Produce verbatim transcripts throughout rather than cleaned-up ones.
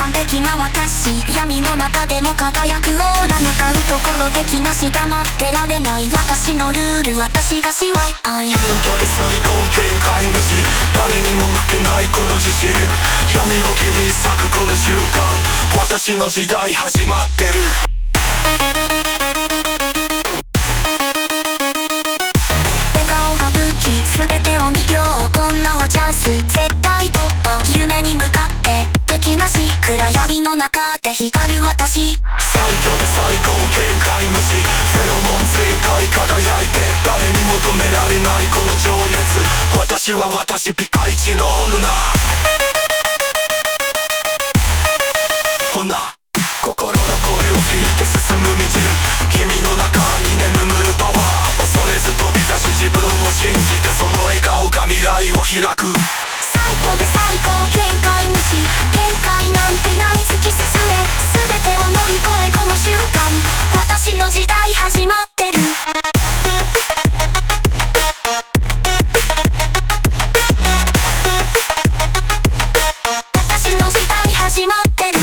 完璧な私、闇の中でも輝くオーラ向かうところで気なし黙ってられない私のルール、私が支配愛本当に最高限界無視、誰にも負けないこの自信、闇を切り裂くこの瞬間、私の時代始まってる。 笑顔が武器、全てを見よう、こんなはチャンス、絶対突破、夢に向かって敵なし、暗闇の中で光る私、 最強で最高限界無視、フェロモン全開輝いて、誰にも止められないこの情熱、私は私ピカイチの女。ほな心の声を聞いて進む道、君の中に眠るパワー、恐れず飛び出し自分を信じて、その笑顔が未来を開く。 最高で最高限界無視、限界なんてない突き進め、全てを乗り越えこの瞬間、私の時代始まってる。私の時代始まってる。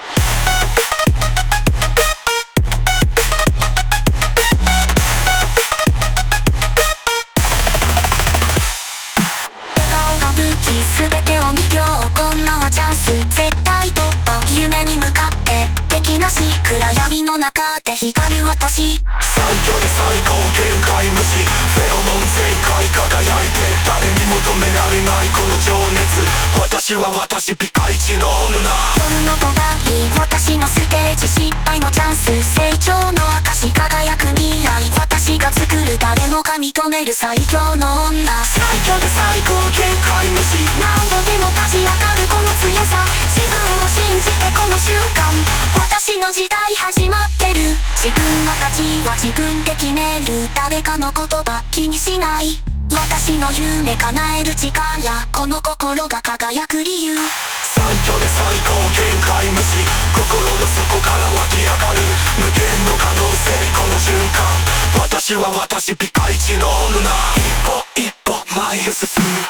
全てを見よう、こんなはチャンス、絶対突破、夢に向かって敵なし、暗闇の中で光る私、 最強で最高限界無視、フェロモン全開輝いて、誰にも止められないこの情熱、私は私ピカイチの女。 夜の灯台、私のステージ、失敗のチャンス、成長の証、輝く未来、私が作る誰もが認める最強の女。 最強で最高限界無視、 何度でも立ち上がるこの強さ、自分を信じてこの瞬間、私の時代始まってる。自分の価値は自分で決める、誰かの言葉気にしない、私の夢叶える力、この心が輝く理由。 最強で最高限界無視、心の底から湧き上がる無限の可能性、この瞬間、私は私ピカイチの女。一歩一歩前へ進む、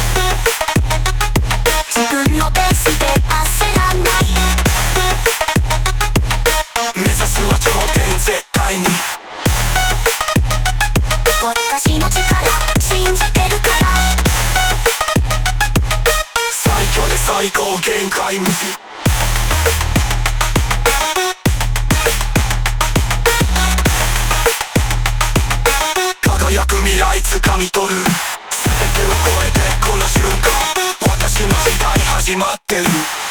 自分のペースで焦らない、 目指すは頂点絶対に、 私の力信じてるから、 最強で最高限界無視、輝く未来掴み取る、全てを超えてこの瞬間、私の時代始まってる。